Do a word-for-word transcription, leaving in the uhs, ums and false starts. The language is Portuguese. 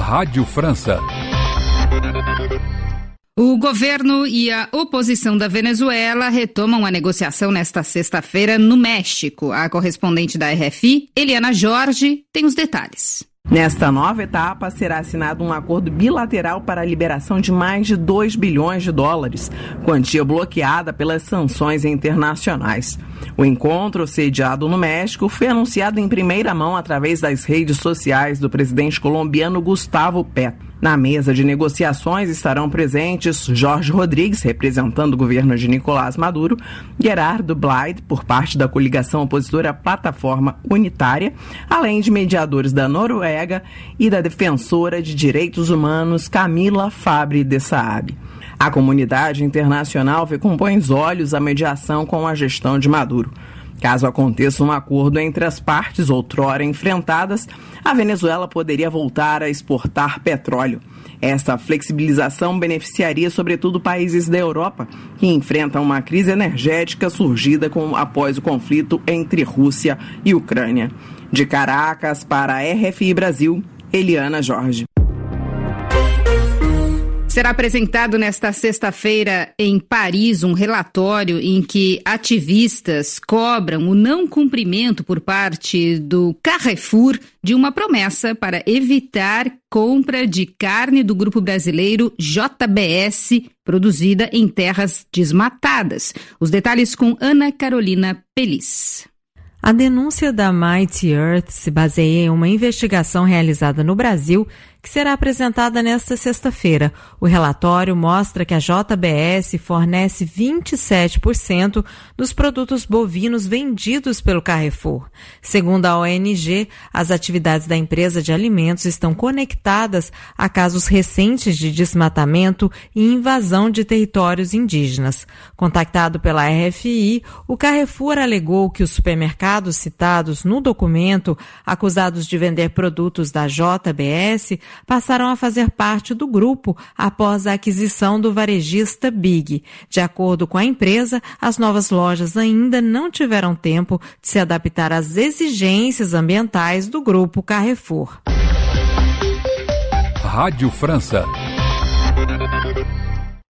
Rádio França. O governo e a oposição da Venezuela retomam a negociação nesta sexta-feira no México. A correspondente da R F I, Eliana Jorge, tem os detalhes. Nesta nova etapa, será assinado um acordo bilateral para a liberação de mais de dois bilhões de dólares, quantia bloqueada pelas sanções internacionais. O encontro, sediado no México, foi anunciado em primeira mão através das redes sociais do presidente colombiano Gustavo Petro. Na mesa de negociações estarão presentes Jorge Rodrigues, representando o governo de Nicolás Maduro, Gerardo Blyde, por parte da coligação opositora Plataforma Unitária, além de mediadores da Noruega e da defensora de direitos humanos Camila Fabre de Saab. A comunidade internacional vê com bons olhos a mediação com a gestão de Maduro. Caso aconteça um acordo entre as partes outrora enfrentadas, a Venezuela poderia voltar a exportar petróleo. Esta flexibilização beneficiaria sobretudo países da Europa, que enfrentam uma crise energética surgida com, após o conflito entre Rússia e Ucrânia. De Caracas, para a R F I Brasil, Eliana Jorge. Será apresentado nesta sexta-feira em Paris um relatório em que ativistas cobram o não cumprimento por parte do Carrefour de uma promessa para evitar compra de carne do grupo brasileiro J B S, produzida em terras desmatadas. Os detalhes com Ana Carolina Pelis. A denúncia da Mighty Earth se baseia em uma investigação realizada no Brasil que será apresentada nesta sexta-feira. O relatório mostra que a J B S fornece vinte e sete por cento dos produtos bovinos vendidos pelo Carrefour. Segundo a O N G, as atividades da empresa de alimentos estão conectadas a casos recentes de desmatamento e invasão de territórios indígenas. Contactado pela R F I, o Carrefour alegou que os supermercados citados no documento, acusados de vender produtos da J B S, passaram a fazer parte do grupo após a aquisição do varejista Big. De acordo com a empresa, as novas lojas ainda não tiveram tempo de se adaptar às exigências ambientais do grupo Carrefour. Rádio França.